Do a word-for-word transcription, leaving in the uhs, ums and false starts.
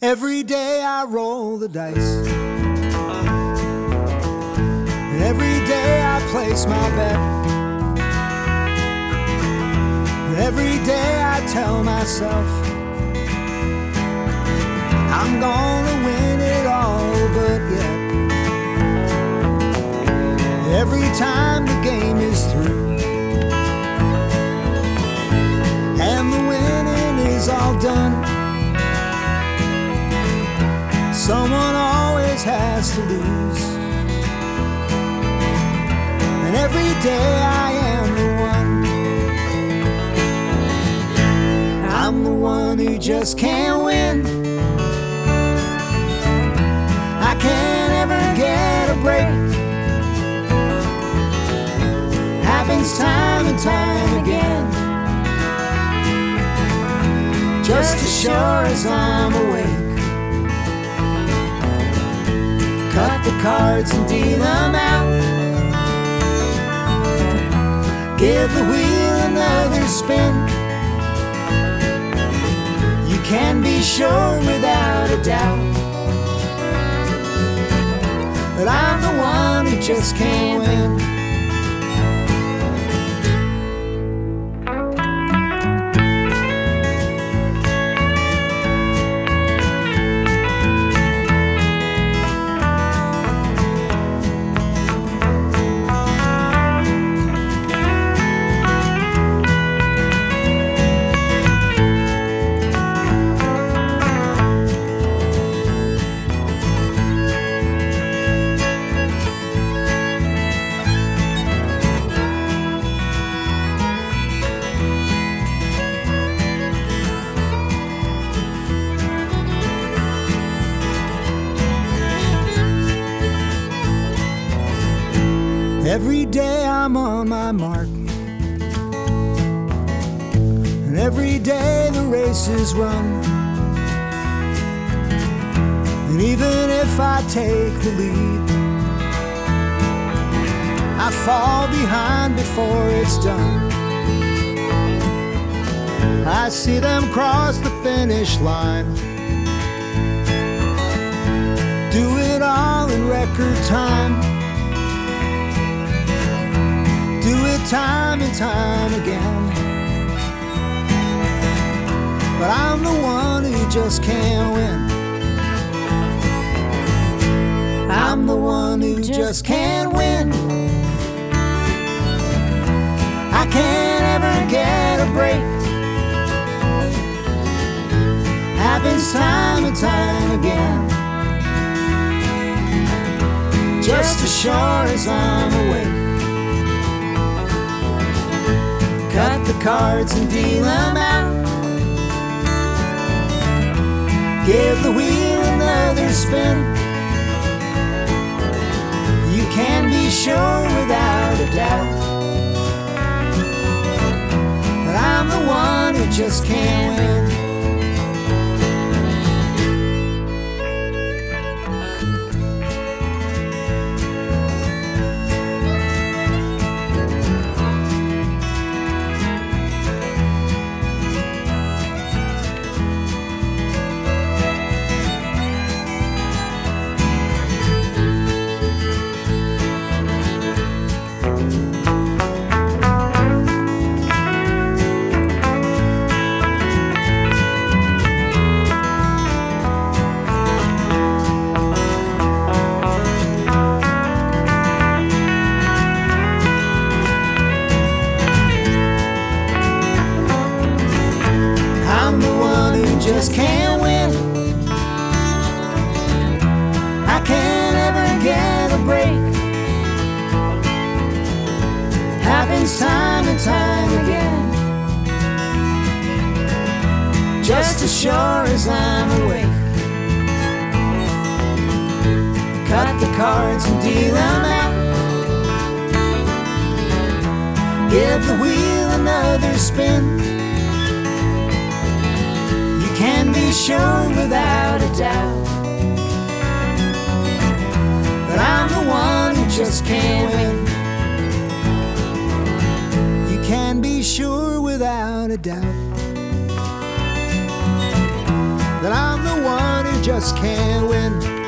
Every day I roll the dice, and every day I place my bet, and every day I tell myself I'm gonna win it all, but yet every time the game is through and the winning is all done, someone always has to lose. And every day I am the one. I'm the one who just can't win. I can't ever get a break. Happens time and time again, just as sure as I'm awake. Cut the cards and deal them out. Give the wheel another spin. You can be sure without a doubt that I'm the one who just can't win. Every day I'm on my mark, and every day the race is run. And even if I take the lead, I fall behind before it's done. I see them cross the finish line, do it all in record time, do it time and time again. But I'm the one who just can't win. I'm the one who just can't win. I can't ever get a break. Happens time and time again, just as sure as I'm awake. Cut the cards and deal them out. Give the wheel another spin. You can be sure without a doubt that I'm the one who just can't win. Just can't win. I can't ever get a break. Happens time and time again, just as sure as I'm awake. Cut the cards and deal them out. Give the wheel another spin. Can be sure without a doubt that I'm the one who just can't win. You can be sure without a doubt that I'm the one who just can't win.